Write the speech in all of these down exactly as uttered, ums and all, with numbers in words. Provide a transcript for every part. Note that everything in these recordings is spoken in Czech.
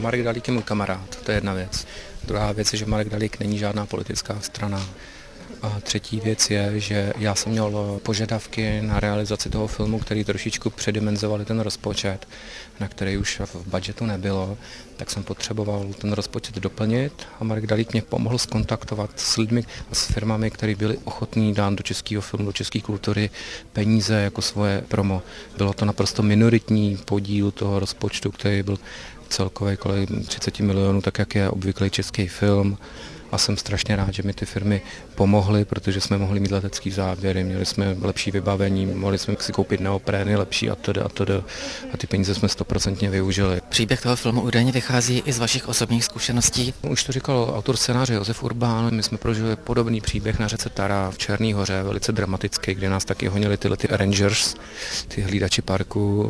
Marek Dalík je můj kamarád, to je jedna věc. Druhá věc je, že Marek Dalík není žádná politická strana. A třetí věc je, že já jsem měl požadavky na realizaci toho filmu, který trošičku předimenzovali ten rozpočet, na který už v budžetu nebylo, tak jsem potřeboval ten rozpočet doplnit a Marek Dalík mě pomohl skontaktovat s lidmi a s firmami, které byli ochotní dát do českého filmu, do české kultury peníze jako svoje promo. Bylo to naprosto minoritní podíl toho rozpočtu, který byl celkově kolem třicet milionů, tak jak je obvyklý český film. A jsem strašně rád, že mi ty firmy pomohly, protože jsme mohli mít letecký záběry, měli jsme lepší vybavení, mohli jsme si koupit neoprény lepší a tedy a tedy. A ty peníze jsme stoprocentně využili. Příběh toho filmu údajně vychází i z vašich osobních zkušeností. Už to říkal autor scénáře Josef Urbán, my jsme prožili podobný příběh na řece Tara v Černé Hoře, velice dramatický, kde nás taky honili tyhle ty Rangers, ty hlídači parku.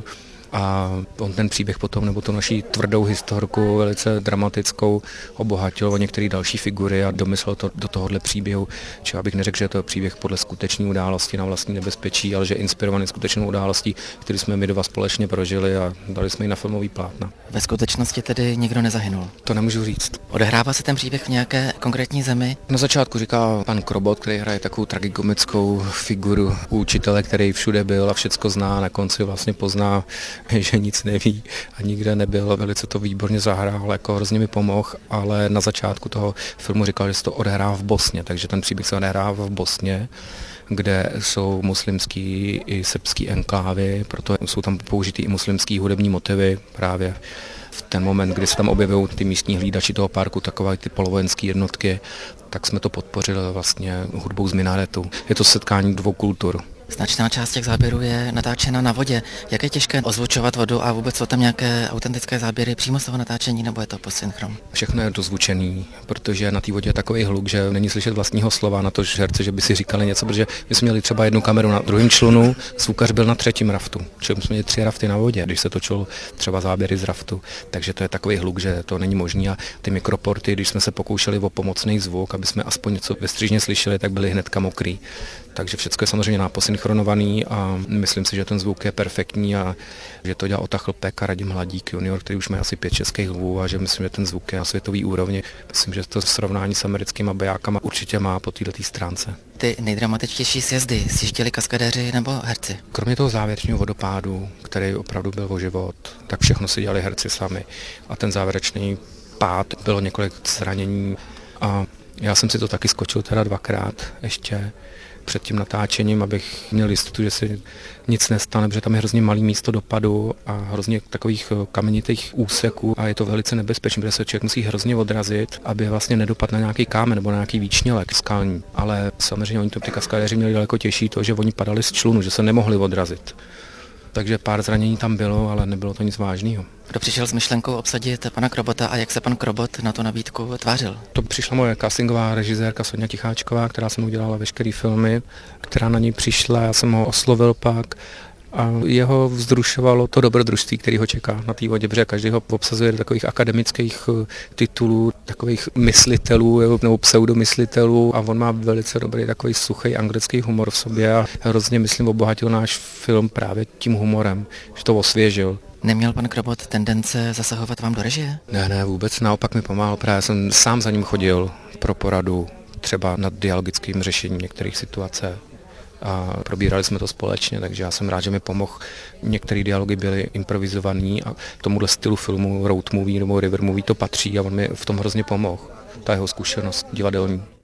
A on ten příběh potom, nebo tu naší tvrdou historku, velice dramatickou, obohatil o některé další figury a domyslel to do tohohle příběhu. Čiže abych neřekl, že to je příběh podle skutečné události na vlastní nebezpečí, ale že inspirovaný skutečnou událostí, který jsme my dva společně prožili a dali jsme ji na filmový plátna. Ve skutečnosti tedy nikdo nezahynul? To nemůžu říct. Odehrává se ten příběh v nějaké konkrétní zemi? Na začátku říká pan Krobot, který hraje takovou tragikomickou figuru učitele, který všude byl a všecko zná, na konci vlastně pozná, že nic neví a nikde nebyl. Velice to výborně zahrál, jako hrozně mi pomohl, ale na začátku toho filmu říkal, že se to odehrává v Bosně, takže ten příběh se odehrává v Bosně, kde jsou muslimský i srbský enklávy, proto jsou tam použitý i muslimský hudební motivy právě v ten moment, kdy se tam objevují ty místní hlídači toho parku, takové ty polovojenské jednotky, tak jsme to podpořili vlastně hudbou z minaretu. Je to setkání dvou kultur. Značná část těch záběrů je natáčena na vodě. Jak je těžké ozvučovat vodu a vůbec jsou tam nějaké autentické záběry přímo z toho natáčení, nebo je to posynchron? Všechno je dozvučený, protože na té vodě je takový hluk, že není slyšet vlastního slova na to herce, že by si říkali něco, protože my jsme měli třeba jednu kameru na druhém člunu, zvukař byl na třetím raftu, čili jsme měli tři rafty na vodě, když se točil třeba záběry z raftu, takže to je takový hluk, že to není možné a ty mikroporty, když jsme se pokoušeli o pomocný zvuk, aby jsme aspoň něco ve střížně slyšeli, tak byly hnedka mokrý. Takže všechno je samozřejmě naposynchronovaný a myslím si, že ten zvuk je perfektní a že to dělá Ota Chlpek a Radim Hladík junior, který už má asi pět českých lvů a že myslím, že ten zvuk je na světový úrovni. Myslím, že to srovnání s americkými bejákama určitě má po této stránce. Ty nejdramatičtější sjezdy sjížděli kaskadéři nebo herci? Kromě toho závěrečného vodopádu, který opravdu byl o život, tak všechno si dělali herci sami a ten závěrečný pád bylo několik zranění a já jsem si to taky skočil teda dvakrát ještě před tím natáčením, abych měl jistotu, že si nic nestane, protože tam je hrozně malý místo dopadu a hrozně takových kamenitých úseků a je to velice nebezpečné, protože se člověk musí hrozně odrazit, aby vlastně nedopadl na nějaký kámen nebo na nějaký výčnělek skalní. Ale samozřejmě oni to ty kaskadéři měli daleko těžší to, že oni padali z člunu, že se nemohli odrazit. Takže pár zranění tam bylo, ale nebylo to nic vážného. Kdo přišel s myšlenkou obsadit pana Krobota a jak se pan Krobot na tu nabídku tvářil? To přišla moje castingová režisérka Soňa Ticháčková, která se mnou dělala veškeré filmy, která na něj přišla, já jsem ho oslovil pak a jeho vzrušovalo to dobrodružství, který ho čeká na té vodě, protože každý ho obsazuje do takových akademických titulů, takových myslitelů nebo pseudomyslitelů a on má velice dobrý takový suchý anglický humor v sobě a hrozně, myslím, obohatil náš film právě tím humorem, že to osvěžil. Neměl pan Krobot tendence zasahovat vám do režie? Ne, ne, vůbec naopak mi pomáhal, právě jsem sám za ním chodil pro poradu, třeba nad dialogickým řešením některých situací. A probírali jsme to společně, takže já jsem rád, že mi pomohl. Některé dialogy byly improvizované a tomuhle stylu filmu road movie nebo river movie to patří a on mi v tom hrozně pomohl. Ta jeho zkušenost divadelní.